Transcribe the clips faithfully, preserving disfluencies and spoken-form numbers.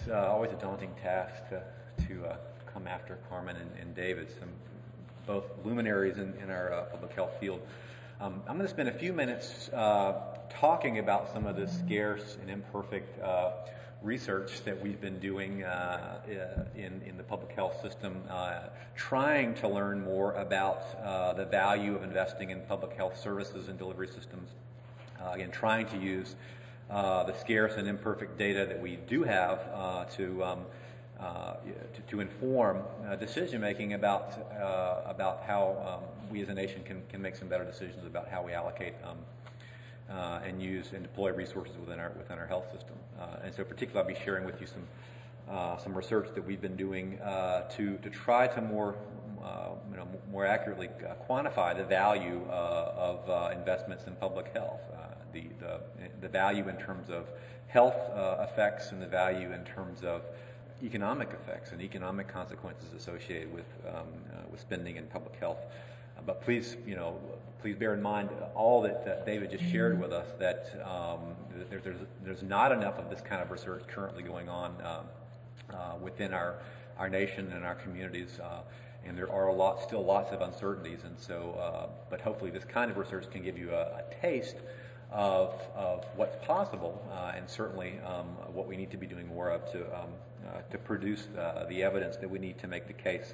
It's uh, always a daunting task to, to uh, come after Carmen and, and David, some both luminaries in, in our uh, public health field. Um, I'm going to spend a few minutes uh, talking about some of the scarce and imperfect uh, research that we've been doing uh, in, in the public health system, uh, trying to learn more about uh, the value of investing in public health services and delivery systems. Uh, again, trying to use uh, the scarce and imperfect data that we do have uh, to, um, uh, to to inform uh, decision making about uh, about how um, we as a nation can can make some better decisions about how we allocate um, uh, and use and deploy resources within our within our health system. Uh, and so, particularly, I'll be sharing with you some uh, some research that we've been doing uh, to to try to more uh, you know more accurately uh, quantify the value uh, of uh, investments in public health. Uh, The, the, the value in terms of health uh, effects and the value in terms of economic effects and economic consequences associated with um, uh, with spending in public health. Uh, but please, you know, please bear in mind all that, that David just shared with us, that um, there, there's there's not enough of this kind of research currently going on uh, uh, within our our nation and our communities. Uh, and there are a lot, still lots of uncertainties. And so, uh, but hopefully, this kind of research can give you a, a taste Of, of what's possible, uh, and certainly um, what we need to be doing more of to um, uh, to produce uh, the evidence that we need to make the case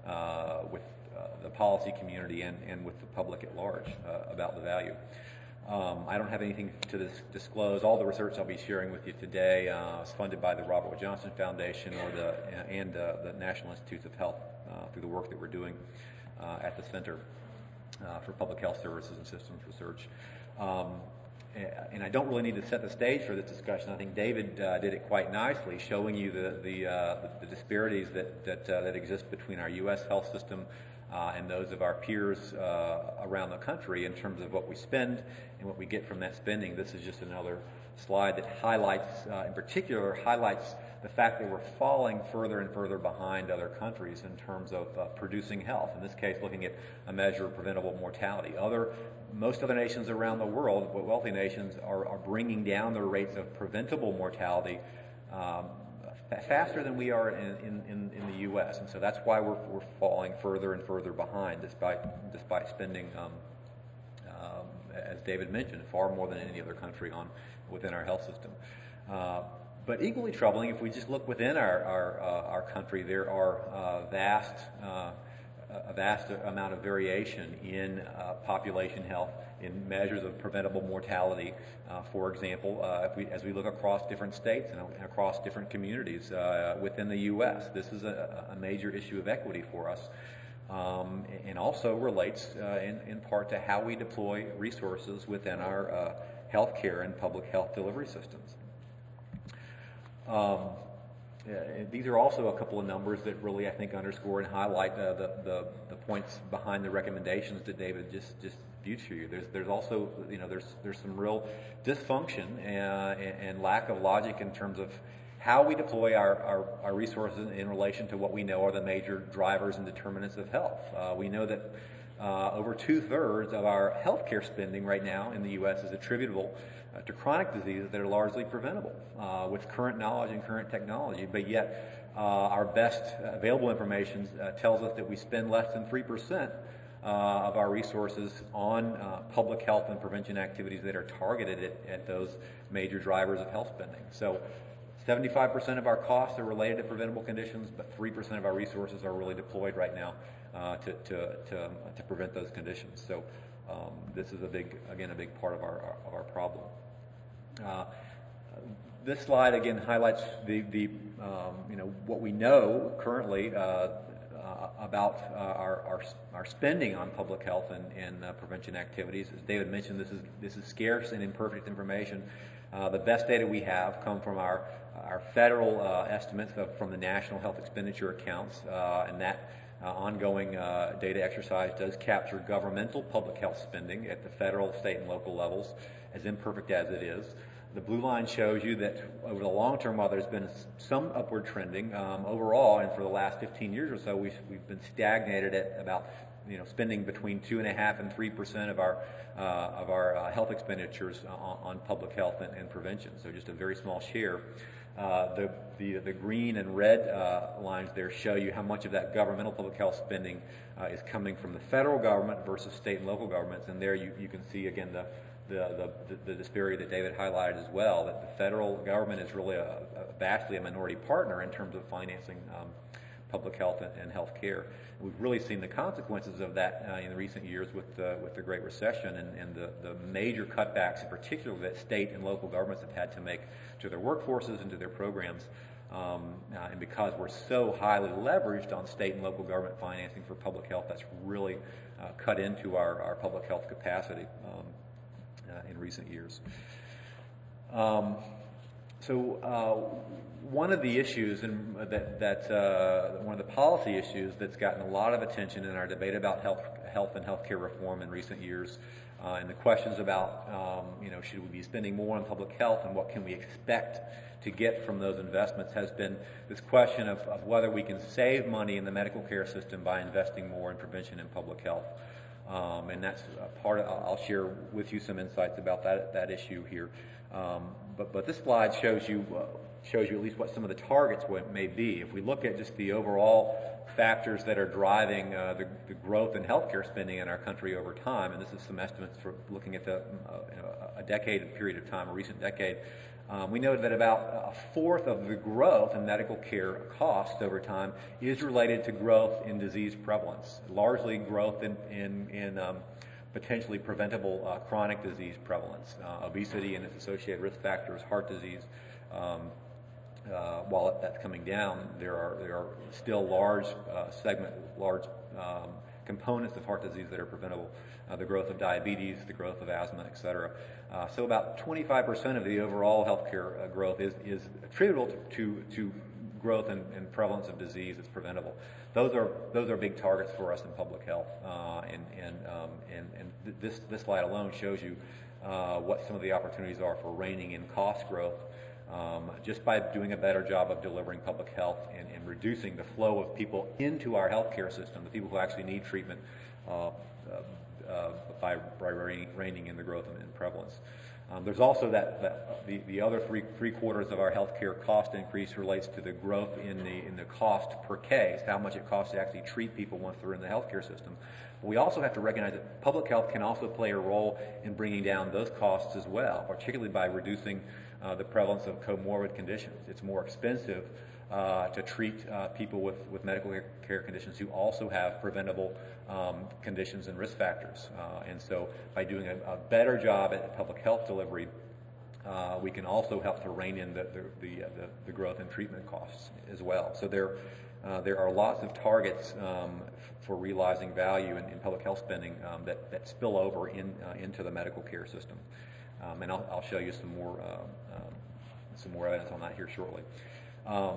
uh, with uh, the policy community and, and with the public at large uh, about the value. Um, I don't have anything to dis- disclose. All the research I'll be sharing with you today uh, is funded by the Robert Wood Johnson Foundation or the and uh, the National Institutes of Health uh, through the work that we're doing uh, at the Center uh, for Public Health Services and Systems Research. Um, And I don't really need to set the stage for this discussion. I think David uh, did it quite nicely, showing you the the, uh, the disparities that that, uh, that exist between our U S health system uh, and those of our peers uh, around the country in terms of what we spend and what we get from that spending. This is just another slide that highlights, uh, in particular, highlights the fact that we're falling further and further behind other countries in terms of uh, producing health. In this case, looking at a measure of preventable mortality. Other Most other nations around the world, wealthy nations, are, are bringing down their rates of preventable mortality um, f- faster than we are in, in, in the U S. And so that's why we're, we're falling further and further behind, despite despite spending, um, um, as David mentioned, far more than any other country on within our health system. Uh, but equally troubling, if we just look within our our, uh, our country, there are uh, vast uh, a vast amount of variation in uh, population health, in measures of preventable mortality. Uh, for example, uh, if we, as we look across different states and across different communities uh, within the U S, this is a, a major issue of equity for us, um, and also relates uh, in, in part to how we deploy resources within our uh, healthcare and public health delivery systems. Um, Uh, these are also a couple of numbers that really, I think, underscore and highlight uh, the, the the points behind the recommendations that David just just viewed for you. There's there's also you know there's there's some real dysfunction uh, and, and lack of logic in terms of how we deploy our, our, our resources in relation to what we know are the major drivers and determinants of health. Uh, we know that uh, over two thirds of our healthcare spending right now in the U S is attributable Uh, to chronic diseases that are largely preventable uh, with current knowledge and current technology, but yet uh, our best available information uh, tells us that we spend less than three percent uh, of our resources on uh, public health and prevention activities that are targeted at, at those major drivers of health spending. So seventy-five percent of our costs are related to preventable conditions, but three percent of our resources are really deployed right now uh, to, to, to, to prevent those conditions. So um, this is a big, again, a big part of our, of our problem. Uh, this slide again highlights the, the um, you know what we know currently uh, uh, about uh, our, our our spending on public health and, and uh, prevention activities. As David mentioned, this is this is scarce and imperfect information. Uh, the best data we have come from our our federal uh, estimates of, from the National Health Expenditure Accounts, uh, and that uh, ongoing uh, data exercise does capture governmental public health spending at the federal, state, and local levels, as imperfect as it is. The blue line shows you that over the long term, while there's been some upward trending um, overall, and for the last fifteen years or so, we've, we've been stagnated at about you know spending between two and a half and three percent of our uh, of our uh, health expenditures on, on public health and, and prevention. So just a very small share. Uh, the, the, the green and red uh, lines there show you how much of that governmental public health spending uh, is coming from the federal government versus state and local governments. And there you, you can see, again, the, the, the, the disparity that David highlighted as well, that the federal government is really a, a vastly a minority partner in terms of financing um, public health and, and health care. We've really seen the consequences of that uh, in the recent years with the, with the Great Recession and, and the, the major cutbacks, in particular, that state and local governments have had to make to their workforces and to their programs. Um, uh, and because we're so highly leveraged on state and local government financing for public health, that's really uh, cut into our, our public health capacity um, uh, in recent years. Um, so uh, one of the issues and that, that uh, one of the policy issues that's gotten a lot of attention in our debate about health, health and healthcare reform in recent years, uh, and the questions about, um, you know, should we be spending more on public health and what can we expect to get from those investments, has been this question of, of whether we can save money in the medical care system by investing more in prevention and public health. Um, and that's a part of, I'll share with you some insights about that, that issue here. Um, but, but this slide shows you, uh, shows you at least what some of the targets may be. If we look at just the overall factors that are driving uh, the, the growth in healthcare spending in our country over time, and this is some estimates for looking at the, uh, you know, a decade period of time, a recent decade, um, we know that about a fourth of the growth in medical care costs over time is related to growth in disease prevalence, largely growth in, in, in um, potentially preventable uh, chronic disease prevalence, uh, obesity and its associated risk factors, heart disease. Um, uh, while that's coming down, there are there are still large uh, segment, large um, components of heart disease that are preventable. Uh, the growth of diabetes, the growth of asthma, et cetera. Uh, so about twenty-five percent of the overall healthcare uh, growth is is attributable to to, to growth and, and prevalence of disease that's preventable. Those are those are big targets for us in public health, uh, and and um, and and th- this this slide alone shows you uh, what some of the opportunities are for reining in cost growth, um, just by doing a better job of delivering public health and, and reducing the flow of people into our healthcare system, the people who actually need treatment, uh, uh, uh, by, by reining in the growth and, and prevalence. Um, there's also that, that the, the other three three quarters of our healthcare cost increase relates to the growth in the in the cost per case, how much it costs to actually treat people once they're in the healthcare system. But we also have to recognize that public health can also play a role in bringing down those costs as well, particularly by reducing uh, the prevalence of comorbid conditions. It's more expensive uh, to treat uh, people with, with medical care conditions who also have preventable um, conditions and risk factors. Uh, and so by doing a, a better job at public health delivery, uh, we can also help to rein in the, the, the, the, the growth in treatment costs as well. So there, uh, there are lots of targets um, f- for realizing value in, in public health spending um, that, that spill over in, uh, into the medical care system. Um, and I'll, I'll show you some more, uh, um, some more evidence on that here shortly. Um,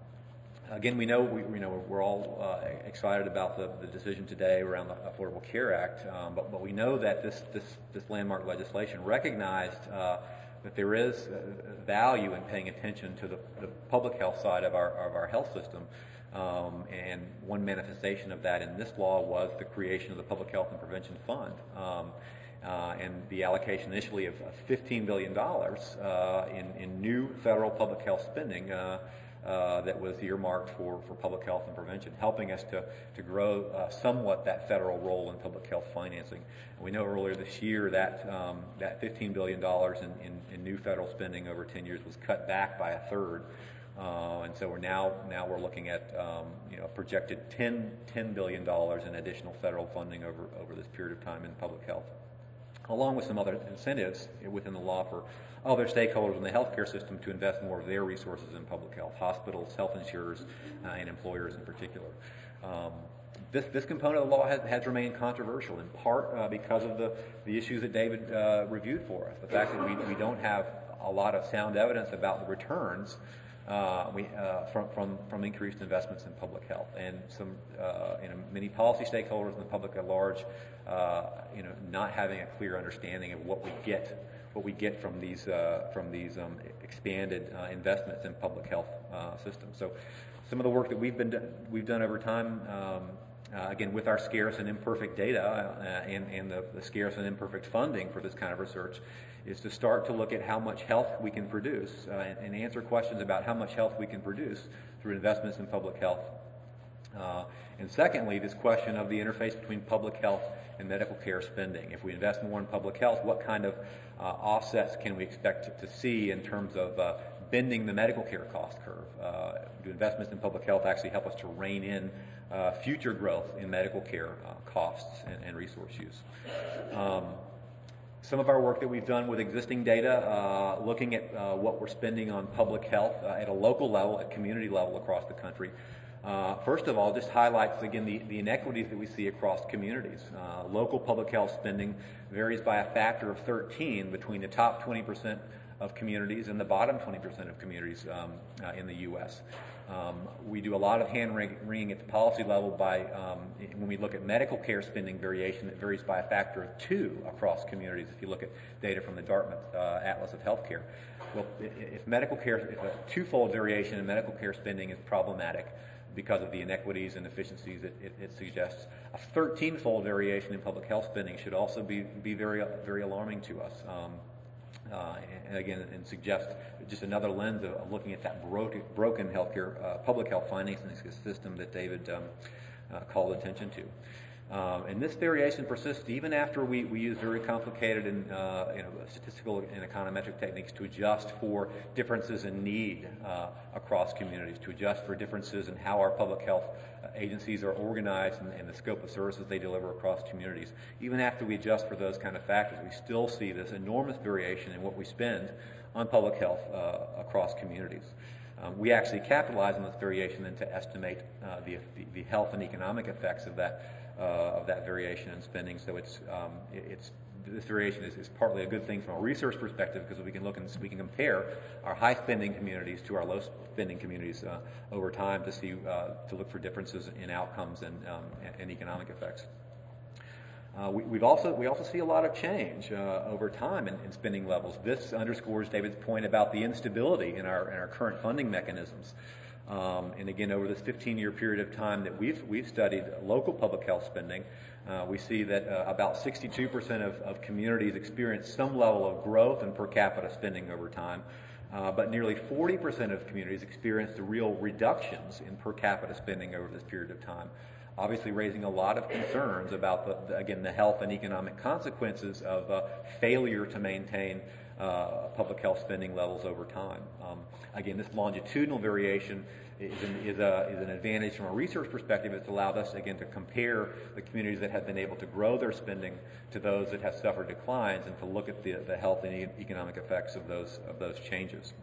Again, we know we, you know we're all uh, excited about the, the decision today around the Affordable Care Act, um, but, but we know that this this, this landmark legislation recognized uh, that there is value in paying attention to the, the public health side of our of our health system, um, and one manifestation of that in this law was the creation of the Public Health and Prevention Fund. Um, Uh, and the allocation initially of fifteen billion dollars uh, in, in new federal public health spending uh, uh, that was earmarked for, for public health and prevention, helping us to, to grow uh, somewhat that federal role in public health financing. And we know earlier this year that um, that fifteen billion dollars in, in, in new federal spending over ten years was cut back by a third. Uh, and so we're now now we're looking at um, you know projected ten billion dollars in additional federal funding over, over this period of time in public health, along with some other incentives within the law for other stakeholders in the healthcare system to invest more of their resources in public health, hospitals, health insurers, uh, and employers in particular. Um, this, this component of the law has, has remained controversial, in part uh, because of the, the issues that David uh, reviewed for us. The fact that we, we don't have a lot of sound evidence about the returns Uh, we, uh, from, from, from increased investments in public health, and some, uh, you know, many policy stakeholders in the public at large, uh, you know, not having a clear understanding of what we get, what we get from these, uh, from these um, expanded uh, investments in public health uh, systems. So, some of the work that we've been do- we've done over time um, uh, again, with our scarce and imperfect data uh, and, and the, the scarce and imperfect funding for this kind of research, is to start to look at how much health we can produce uh, and, and answer questions about how much health we can produce through investments in public health. Uh, and secondly, this question of the interface between public health and medical care spending. If we invest more in public health, what kind of uh, offsets can we expect to see in terms of uh, bending the medical care cost curve? Uh, do investments in public health actually help us to rein in uh, future growth in medical care uh, costs and, and resource use? Um, some of our work that we've done with existing data, uh, looking at uh, what we're spending on public health uh, at a local level, at community level across the country. Uh, first of all, just highlights, again, the, the inequities that we see across communities. Uh, local public health spending varies by a factor of thirteen between the top twenty percent of communities and the bottom twenty percent of communities um, uh, in the U S. Um, we do a lot of hand-wringing at the policy level by, um, when we look at medical care spending variation, it varies by a factor of two across communities if you look at data from the Dartmouth uh, Atlas of Healthcare. Well, if medical care, if a twofold variation in medical care spending is problematic, because of the inequities and efficiencies it, it, it suggests, a thirteen-fold variation in public health spending should also be, be very, very alarming to us. Um, uh, and again, and suggest just another lens of, of looking at that broken, broken healthcare, uh, public health financing system that David um, uh, called attention to. Um, and this variation persists even after we, we use very complicated and uh, you know, statistical and econometric techniques to adjust for differences in need uh, across communities, to adjust for differences in how our public health agencies are organized and, and the scope of services they deliver across communities. Even after we adjust for those kind of factors, we still see this enormous variation in what we spend on public health uh, across communities. Um, we actually capitalize on this variation then to estimate uh, the, the health and economic effects of that Uh, of that variation in spending. So it's um, it's this variation is, is partly a good thing from a research perspective because we can look and we can compare our high spending communities to our low spending communities uh, over time to see uh, to look for differences in outcomes and um, and economic effects. Uh, we, we've also we also see a lot of change uh, over time in, in spending levels. This underscores David's point about the instability in our in our current funding mechanisms. Um, and again, over this fifteen-year period of time that we've we've studied local public health spending, uh, we see that uh, about sixty-two percent of, of communities experience some level of growth in per capita spending over time, uh, but nearly forty percent of communities experienced real reductions in per capita spending over this period of time, obviously raising a lot of concerns about, the, the, again, the health and economic consequences of uh, failure to maintain uh, public health spending levels over time. Um, again, this longitudinal variation is an, is, a, is an advantage from a research perspective. It's allowed us, again, to compare the communities that have been able to grow their spending to those that have suffered declines and to look at the, the health and e- economic effects of those, of those changes.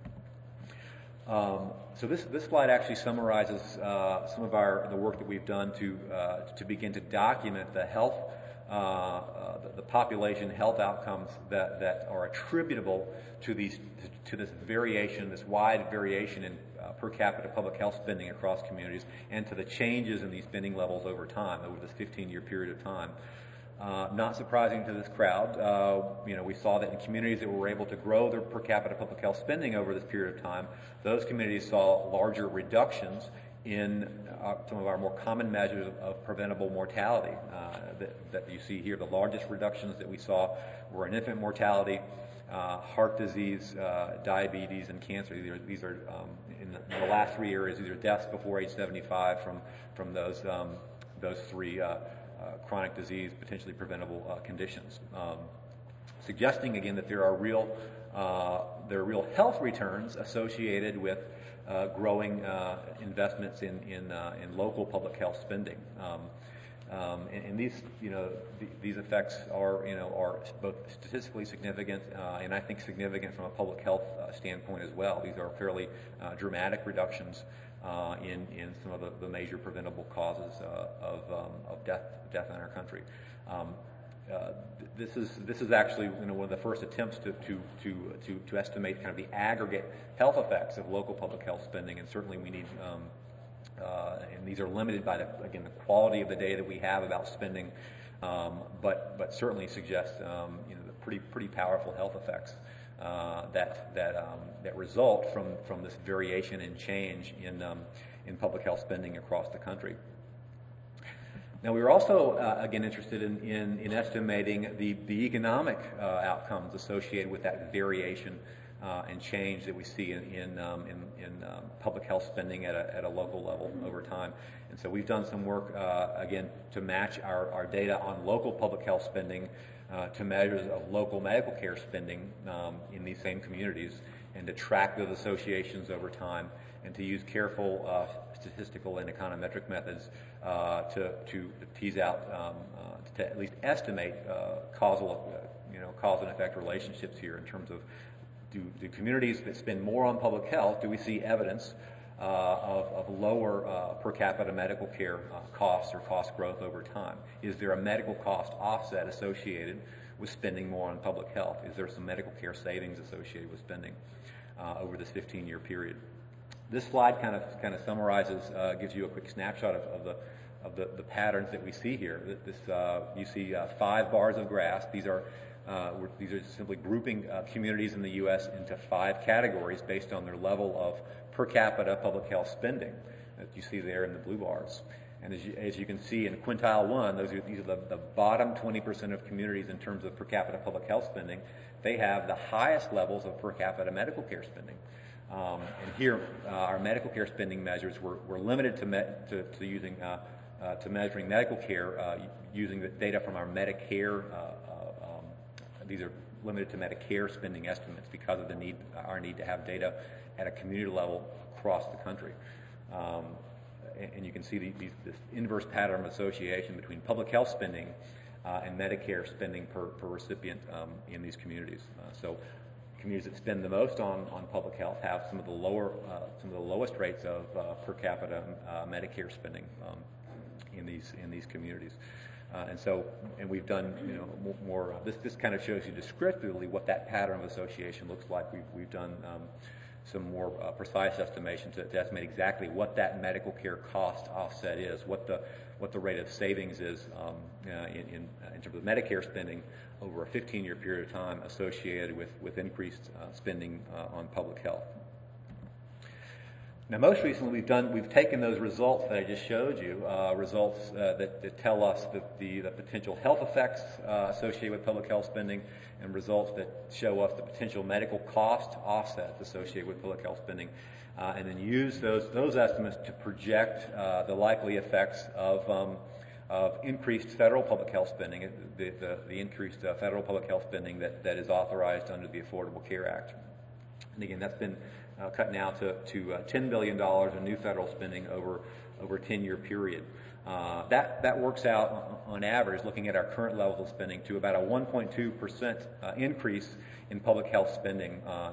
Um, so this, this slide actually summarizes uh, some of our the work that we've done to uh, to begin to document the health, uh, uh, the, the population health outcomes that, that are attributable to these to, to this variation, this wide variation in uh, per capita public health spending across communities, and to the changes in these spending levels over time, over this fifteen-year period of time. Uh, not surprising to this crowd, uh, you know, we saw that in communities that were able to grow their per capita public health spending over this period of time, those communities saw larger reductions in uh, some of our more common measures of, of preventable mortality uh, that, that you see here. The largest reductions that we saw were in infant mortality, uh, heart disease, uh, diabetes, and cancer. These are, these are um, in, the, in the last three areas, these are deaths before age seventy-five from, from those, um, those three uh, Uh, chronic disease, potentially preventable uh, conditions, um, suggesting again that there are real uh, there are real health returns associated with uh, growing uh, investments in in, uh, in local public health spending. Um, um, and, and these you know th- these effects are you know are both statistically significant uh, and I think significant from a public health uh, standpoint as well. These are fairly uh, dramatic reductions Uh, in, in some of the, the major preventable causes uh, of, um, of death death in our country. Um, uh, th- this is this is actually you know, one of the first attempts to to to to, to estimate kind of the aggregate health effects of local public health spending, and certainly we need. Um, uh, and these are limited by the, again the quality of the data that we have about spending, um, but but certainly suggest um, you know the pretty pretty powerful health effects. Uh, that that um, that result from, from this variation and change in um, in public health spending across the country. Now, we were also, uh, again, interested in, in, in estimating the, the economic uh, outcomes associated with that variation uh, and change that we see in, in, um, in, in um, public health spending at a, at a local level over time. And so we've done some work, uh, again, to match our, our data on local public health spending uh, to measures of local medical care spending um, in these same communities, and to track those associations over time, and to use careful uh, statistical and econometric methods uh, to, to tease out, um, uh, to at least estimate uh, causal, uh, you know, cause and effect relationships here in terms of do, do communities that spend more on public health, do we see evidence uh, of, of lower uh, per capita medical care uh, costs or cost growth over time? Is there a medical cost offset associated with spending more on public health? Is there some medical care savings associated with spending uh, over this fifteen-year period? This slide kind of kind of summarizes, uh, gives you a quick snapshot of, of the of the, the patterns that we see here. This uh, you see uh, five bars of graphs. These are uh, these are simply grouping uh, communities in the U S into five categories based on their level of per capita public health spending that you see there in the blue bars. And as you, as you can see in quintile one, those are, these are the, the bottom twenty percent of communities in terms of per capita public health spending. They have the highest levels of per capita medical care spending. Um, and here, uh, our medical care spending measures were, were limited to, me, to, to using uh, uh, to measuring medical care uh, using the data from our Medicare. Uh, uh, um, these are limited to Medicare spending estimates because of the need, our need to have data at a community level across the country. Um, and, and you can see the, these, this inverse pattern of association between public health spending uh, and Medicare spending per, per recipient um, in these communities. Uh, so. Communities that spend the most on, on public health have some of the lower, uh, some of the lowest rates of uh, per capita uh, Medicare spending um, in these in these communities, uh, and so and we've done you know more. Uh, this this kind of shows you descriptively what that pattern of association looks like. We've we've done um, some more uh, precise estimations to, to estimate exactly what that medical care cost offset is, what the what the rate of savings is um, uh, in, in, in terms of Medicare spending over a fifteen-year period of time associated with, with increased uh, spending uh, on public health. Now, most recently, we've done we've taken those results that I just showed you, uh, results uh, that, that tell us the, the, the potential health effects uh, associated with public health spending, and results that show us the potential medical cost offsets associated with public health spending, uh, and then use those those estimates to project uh, the likely effects of um, of increased federal public health spending, the, the, the increased uh, federal public health spending that, that is authorized under the Affordable Care Act. And again, that's been uh, cut now to, to uh, ten billion dollars in new federal spending over, over a ten-year period. Uh, that, that works out on average, looking at our current levels of spending, to about a one point two percent uh, increase in public health spending uh,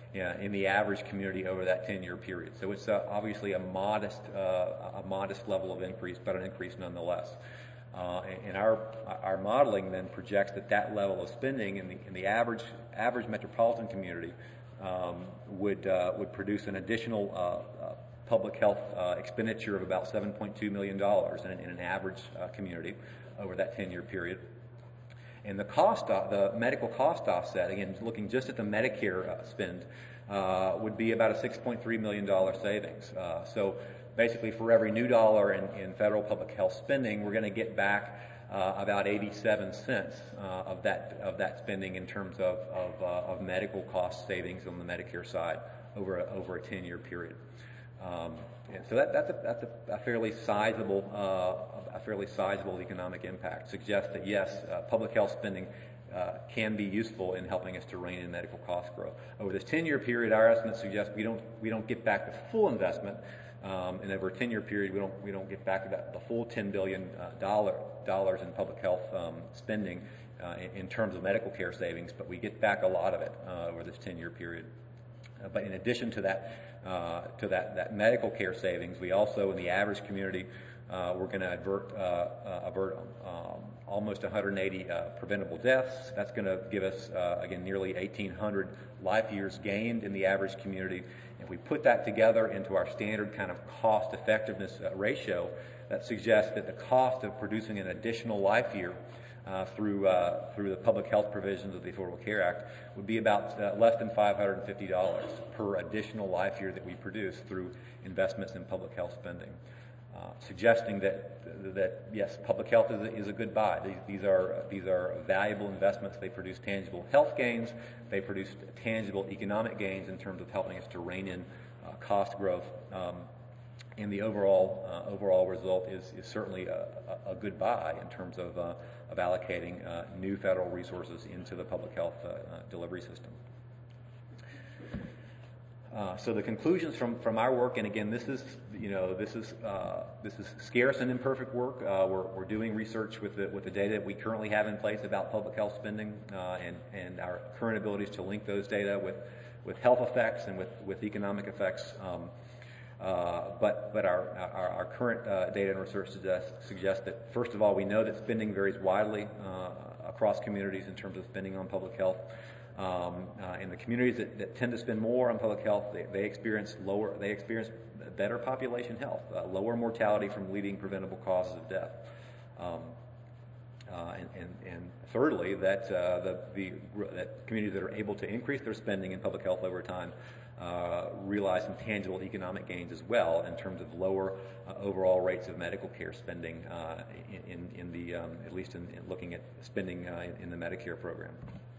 in the average community over that ten-year period. So it's uh, obviously a modest, uh, a modest level of increase, but an increase nonetheless. Uh, and our our modeling then projects that that level of spending in the in the average average metropolitan community um, would uh, would produce an additional uh, uh, public health uh, expenditure of about seven point two million dollars in, in an average uh, community over that ten-year period. And the cost, the medical cost offset, again, looking just at the Medicare uh, spend, uh, would be about a six point three million dollars savings. Uh, so basically, for every new dollar in, in federal public health spending, we're going to get back uh, about eighty-seven cents uh, of that of that spending in terms of of, uh, of medical cost savings on the Medicare side over a, over a ten-year period. Um, and so that, that's a, that's a, a fairly sizable uh, a fairly sizable economic impact. Suggests that yes, uh, public health spending uh, can be useful in helping us to rein in medical cost growth. Over this ten-year period, our estimates suggest we don't we don't get back the full investment, um, and over a ten-year period, we don't we don't get back the, the full ten billion dollars uh, dollars in public health um, spending uh, in, in terms of medical care savings, but we get back a lot of it uh, over this ten-year period. Uh, but in addition to that, uh, to that, that medical care savings, we also, in the average community, uh, we're going to avert, uh, uh, avert um, almost one hundred eighty uh, preventable deaths. That's going to give us, uh, again, nearly eighteen hundred life years gained in the average community. If we put that together into our standard kind of cost effectiveness uh, ratio, that suggests that the cost of producing an additional life year Uh, through uh, through the public health provisions of the Affordable Care Act would be about uh, less than five hundred fifty dollars per additional life year that we produce through investments in public health spending. uh, suggesting that that yes, public health is a, is a good buy. These, these are these are valuable investments. They produce tangible health gains. They produce tangible economic gains in terms of helping us to rein in uh, cost growth. Um, and the overall uh, overall result is is certainly a, a, a good buy in terms of uh, of allocating uh, new federal resources into the public health uh, uh, delivery system. Uh, so the conclusions from, from our work, and again, this is you know this is uh, this is scarce and imperfect work. Uh, we're, we're doing research with the with the data that we currently have in place about public health spending, uh, and and our current abilities to link those data with with health effects and with with economic effects. Um, uh, but but our our, our current uh, data and research suggests suggest that first of all, we know that spending varies widely uh, across communities in terms of spending on public health. Um, uh, in the communities that, that tend to spend more on public health, they, they experience lower, they experience better population health, uh, lower mortality from leading preventable causes of death. Um, uh, and, and, and thirdly, that uh, the, the that communities that are able to increase their spending in public health over time uh, realize some tangible economic gains as well in terms of lower uh, overall rates of medical care spending uh, in, in the um, at least in, in looking at spending uh, in, in the Medicare program.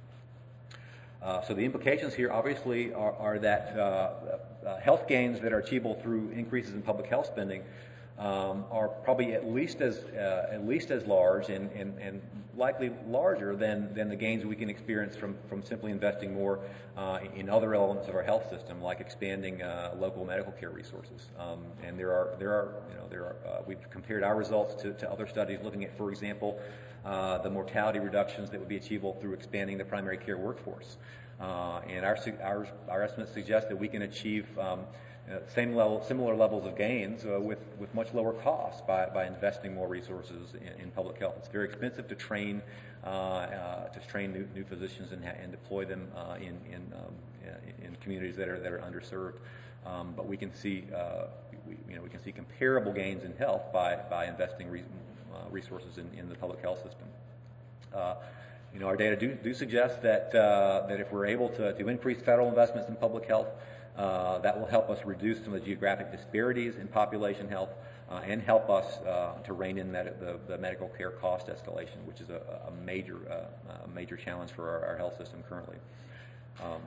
Uh, so the implications here obviously are, are that uh, uh, health gains that are achievable through increases in public health spending um, are probably at least as uh, at least as large and, and, and likely larger than, than the gains we can experience from, from simply investing more uh, in other elements of our health system, like expanding uh, local medical care resources. Um, and there are there are you know there are uh, we've compared our results to, to other studies looking at, for example, Uh, the mortality reductions that would be achievable through expanding the primary care workforce. Uh, and our, our, our estimates suggest that we can achieve um, uh, same level, similar levels of gains uh, with, with much lower costs by, by investing more resources in, in public health. It's very expensive to train uh, uh, to train new, new physicians and, and deploy them uh, in, in, um, in communities that are, that are underserved. Um, but we can see uh, we, you know, we can see comparable gains in health by, by investing reason, Uh, resources in, in the public health system. Uh, you know, our data do, do suggest that uh, that if we're able to, to increase federal investments in public health, uh, that will help us reduce some of the geographic disparities in population health uh, and help us uh, to rein in med- the, the medical care cost escalation, which is a, a major uh, a major challenge for our, our health system currently. Um,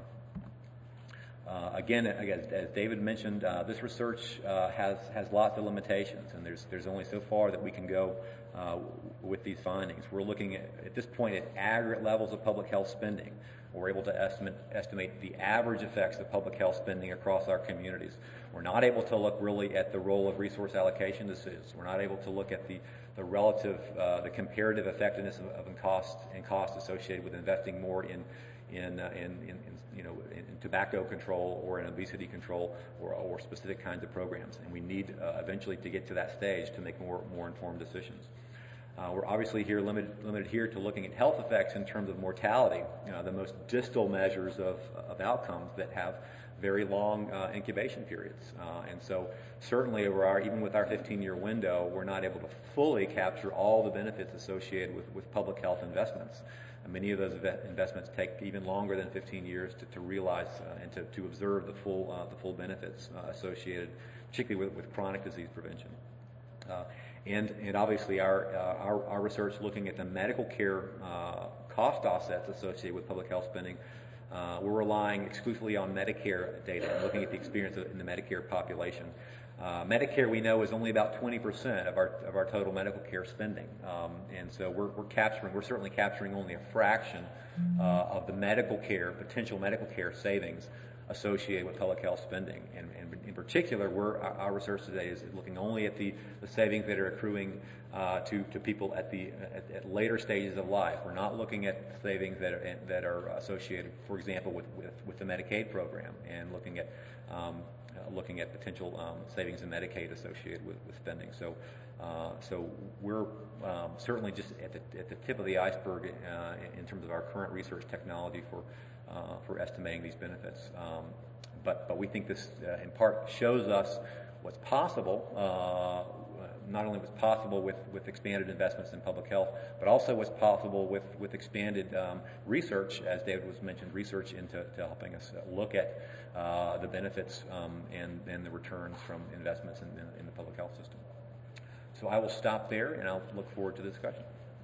Uh, again, again, as David mentioned, uh, this research uh, has has lots of limitations, and there's there's only so far that we can go uh, with these findings. We're looking at at this point at aggregate levels of public health spending. We're able to estimate estimate the average effects of public health spending across our communities. We're not able to look really at the role of resource allocation decisions. We're not able to look at the the relative, uh, the comparative effectiveness of, of cost and cost associated with investing more in in, uh, in, in, in you know in, in tobacco control or in obesity control or, or specific kinds of programs. And we need uh, eventually to get to that stage to make more more informed decisions. Uh, we're obviously here limited limited here to looking at health effects in terms of mortality, you know, the most distal measures of of outcomes that have very long uh, incubation periods. Uh, and so certainly over our, even with our fifteen-year window, we're not able to fully capture all the benefits associated with, with public health investments. And many of those investments take even longer than fifteen years to, to realize uh, and to, to observe the full uh, the full benefits uh, associated, particularly with, with chronic disease prevention. Uh, and, and obviously our, uh, our, our research looking at the medical care uh, cost offsets associated with public health spending, uh, we're relying exclusively on Medicare data and looking at the experience in the Medicare population. Uh, Medicare, we know, is only about twenty percent of our of our total medical care spending, um, and so we're, we're capturing, we're certainly capturing only a fraction uh, of the medical care, potential medical care savings associated with public health spending. And, and in particular, we're, our, our research today is looking only at the, the savings that are accruing uh, to to people at the at, at later stages of life. We're not looking at savings that are that are associated, for example, with with, with the Medicaid program, and looking at um, Uh, looking at potential um, savings in Medicaid associated with, with spending. So, uh, so we're um, certainly just at the at the tip of the iceberg uh, in, in terms of our current research technology for uh, for estimating these benefits. Um, but but we think this uh, in part shows us what's possible. Uh, not only what's possible with, with expanded investments in public health, but also what's possible with, with expanded um, research, as David was mentioned, research into to helping us look at uh, the benefits um, and, and the returns from investments in, in, in the public health system. so I will stop there, and I'll look forward to the discussion.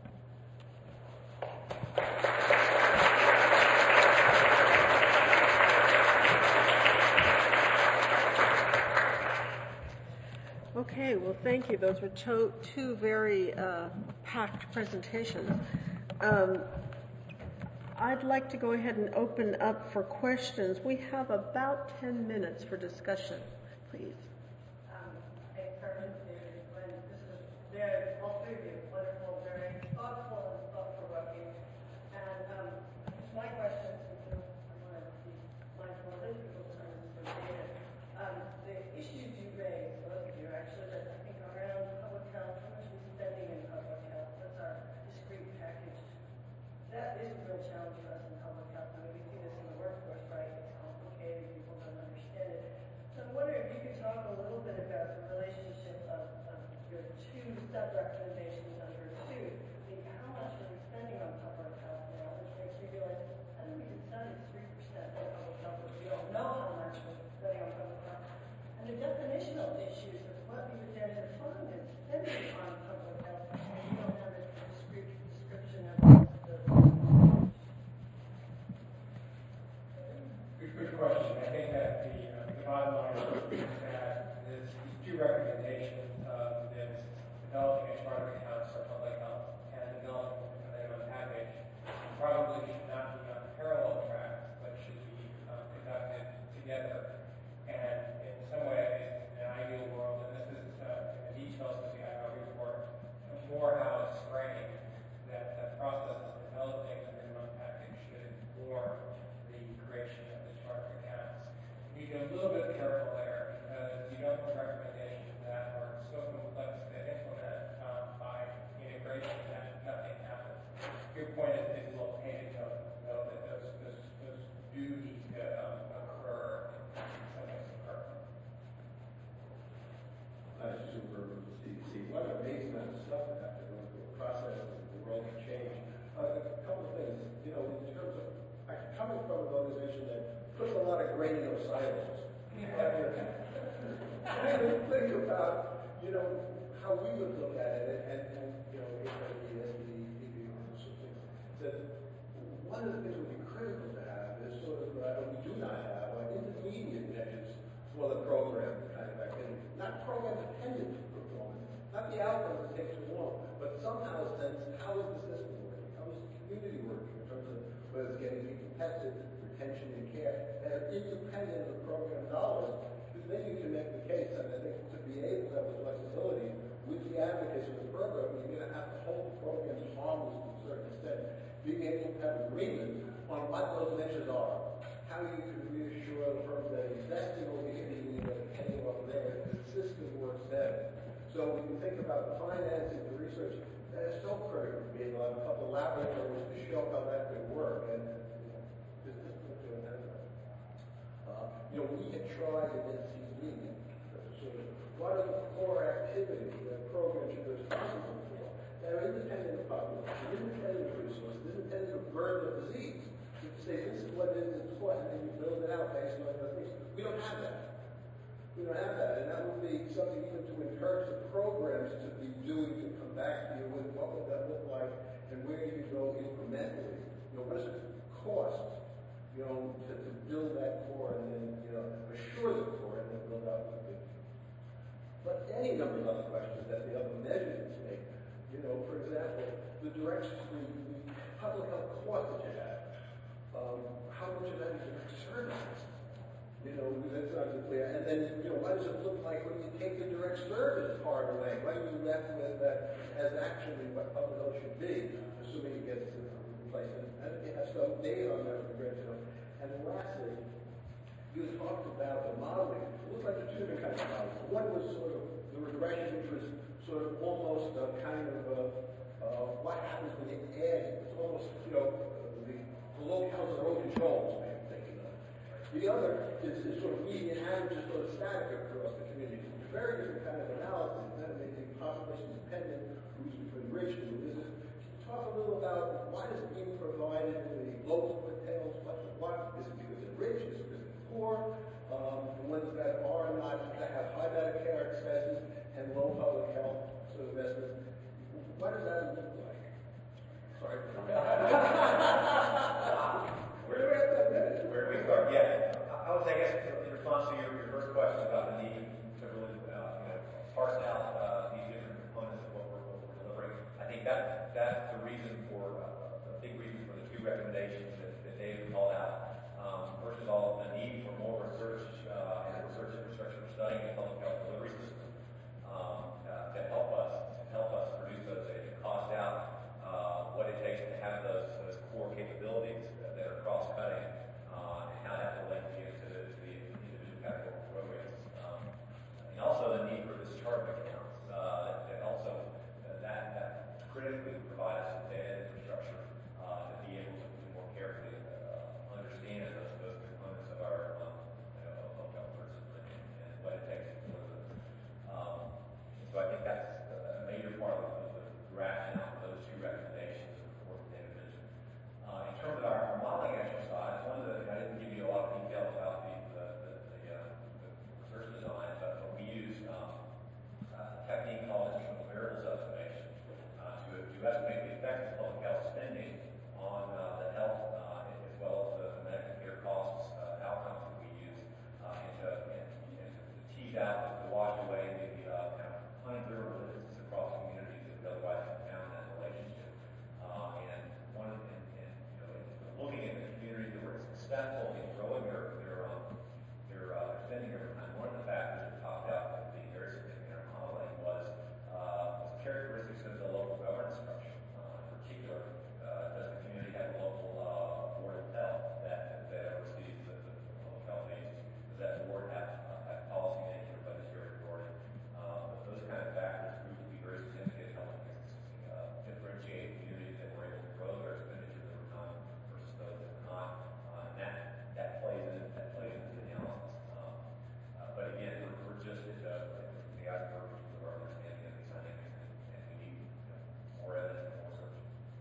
Okay, well, thank you. Those were two, two very uh, packed presentations. Um, I'd like to go ahead and open up for questions. We have about ten minutes for discussion, please. Um, thanks, Carmen. David, Glenn. This is very, all three of you, wonderful, very thoughtful and thought-provoking. And um, my question, since I want to be mindful of other people's time for David, um, the issues you raised, both of you, actually, that I think are around public health, how much we're spending in public health, what's our discrete package. That is a real challenge for us in public health. I mean, we see this in the workforce, right? It's complicated. People don't understand it. So I'm wondering if you could talk a little bit about the relationship of, of your two sub-recommendations under two. I mean, how much are we spending on public health now? Which makes me realize, I don't think it's seventy-three percent on public health, but we don't know how much we're spending on public health. And the definitional issues of what we would then define as spending on public health, and we don't have a discrete description of the Good question. I think that the, uh, the bottom line is that this, these two recommendations, uh, this developing a charter of accounts for public health and developing a minimum package, probably should not be on parallel tracks, but should be um, conducted together. And in some ways, in an ideal world, and this is uh, in the details of the I R report, Morehouse frame that the process of developing a minimum package should inform the creation of the charter of accounts. You need to be a little bit careful there because you don't want recommendations that are so complex to implement um, by integration that nothing happens. Your point is, is well taken, though, though that those, those, those do need to um, occur in some ways occur. I assume we're from the C D C. What an amazing amount of stuff that happened going through the process of the world of change. Uh, a couple of things, you know, in terms of coming from an organization that puts a lot of grain in those silos. I didn't think about, you know, how we would look at it, and, and you know, H I V, S T D, T B, all those sort of things. That one of the things that would be critical to have is sort of, uh, we do not have, uh, intermediate measures for the program kind of activity. Not program-dependent performance, not the outcomes that take too long, but somehow a sense, how is the system working? How is the community working in terms of whether it's getting people tested, retention and care, that are independent of the program dollars, because then you can make the case, and I think to be able to have the flexibility with the advocates of the program, you're going to have to hold the programs harmless to a certain extent, being able to have agreement on what those measures are, how you can reassure the firms that investing over here, you need to get a penny over there, the system works better. So we can think about the financing, the research, that is so critical to being on a couple of laboratories to show how that could work. And you know, this is doing that. Uh, you know, we had tried in N C D sort of what are the core activities that programs are responsible for that are independent of population, independent of resources, independent of burden of disease. You can say this is what it is it's what, and then you build it out based on other things. We don't have that. We don't have that, and that would be something even to encourage the programs to be doing to come back to you with what would that look like and where you go incrementally. You know, what does it cost, you know, to, to build that core and then, you know, assure the core and then build out the big. But any number of other questions that the other measures make, you know, for example, the direction, the, the public health cost that you have, um, how much of that is direct services? You know, that's not so clear. And then, you know, what does it look like when you take the direct service part away? What are you left with that as actually what public health should be, assuming it gets replaced? And I think you have some data on that would be great to know. And lastly, you talked about the modeling. It looks like there's two different kinds of models. One was sort of the regression, which was sort of almost a kind of uh, uh, what happens when you add, it's almost, you know, uh, the, the locales are own controls, maybe. The other is, is sort of median average, is sort of static across the community. It's a very different kind of analysis. That may be population dependent, who's been rich, who isn't. Talk a little about what is being provided in the local hotels, what, what is it because they're rich, is it because they're poor, um, the ones that are not, that have high Medicare expenses and low public health sort of that, that's the reason for, uh, a big reason for the two recommendations that, that David called out. Um, first of all, the need for more research, uh, and research infrastructure for studying the public health delivery system, um, uh, to help us, to help us produce those data, cost out, uh, what it takes to have those, those core capabilities that, that are cross-cutting, uh, and how that relates to, to the, to the individual categorical programs. Um, and also the need for this chart of accounts, uh, that, that also, uh, that, that critically provide us with data infrastructure, uh, to be able to, to more carefully, uh, understand those, those components of our, um, you know, public health system and, and what it takes to deliver them. Um, so I think that's a major part of the, the rationale for those two recommendations of the fourth David mentioned. Uh, in terms of our modeling exercise, one of the, I didn't give you a lot of detail about the, the, the, the, uh, the research design, but we used um, a technique called instrumental variables estimation uh, to, to estimate the effect of public health spending on uh, the health uh, as well as the, the medical care costs, uh, outcomes that we use, uh, and, to, and, and to tease out, to wash away the uh, kind of unclear differences across communities that would otherwise be found in that relationship. Uh, and one, and, and you know, looking at the communities that were successful in growing their their um, their, uh, their spending over time, one of the factors that popped out as being very significant in our modeling was uh, was characteristics of the local governance structure. Uh, in particular, uh, does the community have a local uh, board of health that that oversees the, the public health agency? Does that board have uh, have policy making or budgetary authority? Uh, those kind of factors proved to be very significant in helping us uh, differentiate communities that were able to grow their expenditures over time versus those that were not. Uh, and that that plays in that plays into the analysis. Um, uh, but again, we're, we're just at the, the iceberg of our understanding of these dynamics, and, and we need you know, more evidence and more research.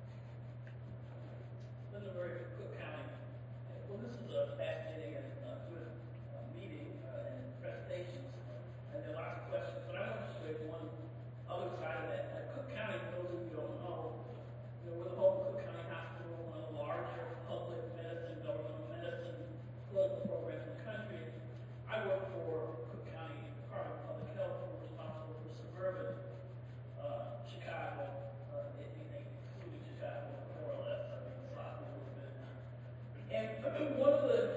Linda Murray from Cook County. Well, this is a fascinating and uh, good uh, meeting uh, and presentations, and there are lots of questions. But I want to show you one other side of that. At Cook County, for those of you who don't know, you know, we're the home of Cook County Hospital, one of the larger public medicine, governmental medicine clinical programs in the country. I work for Cook County Department of Public Health. We're responsible for suburban uh, Chicago, uh, including Chicago, more or less. I mean, sloppy a little bit. And one of the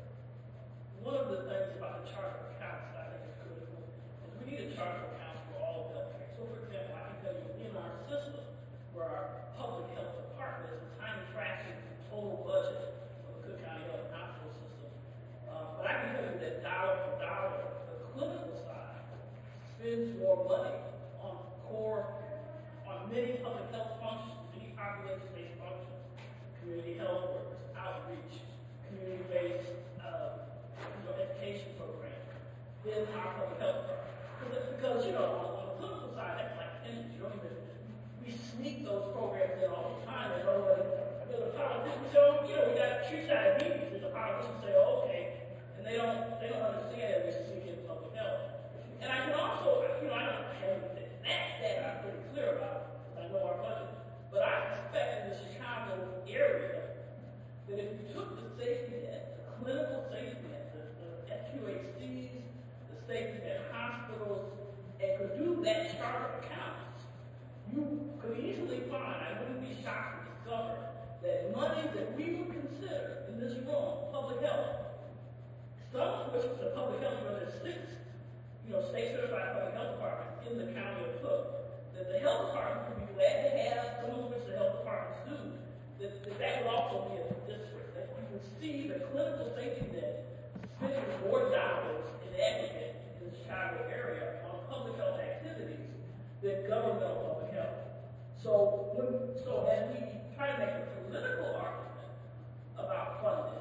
one of the things about the chart of accounts that I think is critical is we need a chart of accounts for all of healthcare. So, for example, I can tell you in our system, where our public health department is a tiny fraction of the total budget of the Cook County Health and Hospital System. Uh, but I can tell you that dollar for dollar, the clinical side spends more money on core, on many public health functions, many population-based functions, community health workers, outreach, community-based uh, you know, education programs, than our public health department. Because, you know, on, on the clinical side, that's like pennies. You don't even, we sneak those programs in all the time, and nobody, there's a politician, so, you know, we got treat diabetes, there's a politician say, oh, okay, and they don't, they don't understand that we're sneaking in public health. And I can also, you know, I don't have that, that I'm pretty clear about, because I know our budget, but I suspect in the Chicago area that if you took the safety net, the clinical safety net, the, the F Q H Cs, the safety net hospitals, and could do that chart of accounts, you could easily find, I wouldn't be shocked to discover, that money that we would consider in this room, public health, some of which is the public health, where there's six, you know, state certified public health departments in the county of Cook, that the health department would be glad to have, some of which the health departments do, that that, that would also be a district, that you would see the clinical safety net spending more dollars in aggregate in the Chicago area on public health activities than governmental public health. So, when, so as we try to make a political argument about funding,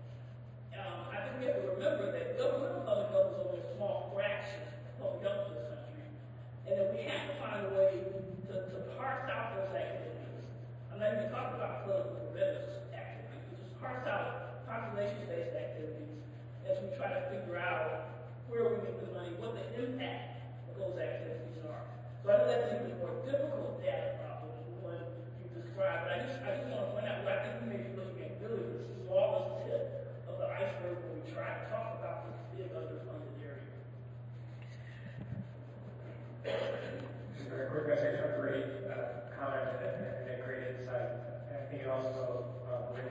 um, I think we have to remember that governmental public health is only a small fraction of public health in this country, and that we have to find a way to, to parse out those activities. I'm not even talking about clinical preventive activities, but just parse out population-based activities as we try to figure out where we need the money, what the impact of those activities are. So I know that's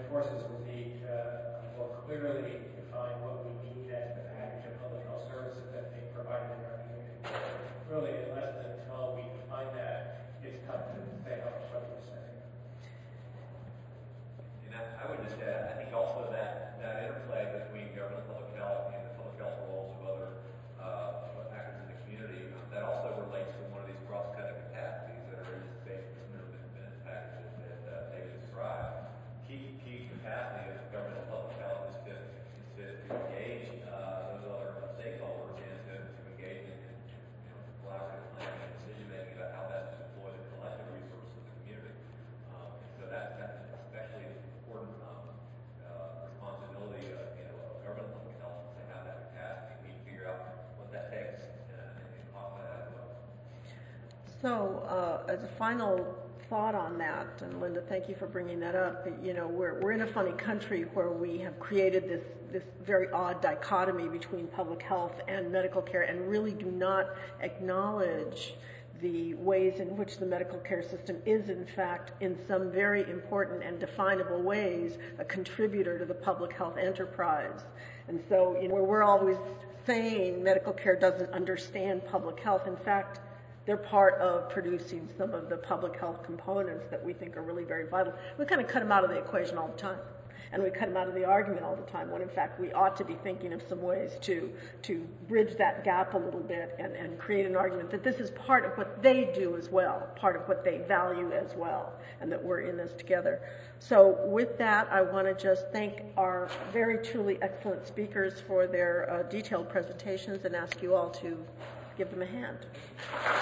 reinforces the need to uh, more clearly define what we need as the package of public health services that being provided in our community. Really, unless and until we define that, it's tough to say how much money we're spending. And I, I would just add, I think also that, that interplay between government public health and the public health roles of other uh, actors in the community, um, that also relates to one of these cross-cutting capacities that are in this basic minimum package that uh, David described. Key, key capacity of government public health is to, is to, to engage uh, those other stakeholders and to, to engage in, in you know, collaborative planning and decision-making about how best to deploy the collective resources of the community. Um, so that, that's especially important um, uh, responsibility of, you know, of government public health to have that capacity. We need to figure out what that takes uh, and, and offer that as well. So, uh, as a final thought on that, and Linda, thank you for bringing that up. You know, we're we're in a funny country where we have created this this very odd dichotomy between public health and medical care, and really do not acknowledge the ways in which the medical care system is, in fact, in some very important and definable ways, a contributor to the public health enterprise. And so, you know, where we're always saying medical care doesn't understand public health, in fact, they're part of producing some of the public health components that we think are really very vital. We kind of cut them out of the equation all the time. And we cut them out of the argument all the time, when in fact we ought to be thinking of some ways to to bridge that gap a little bit and, and create an argument that this is part of what they do as well, part of what they value as well, and that we're in this together. So with that, I want to just thank our very truly excellent speakers for their uh, detailed presentations and ask you all to give them a hand.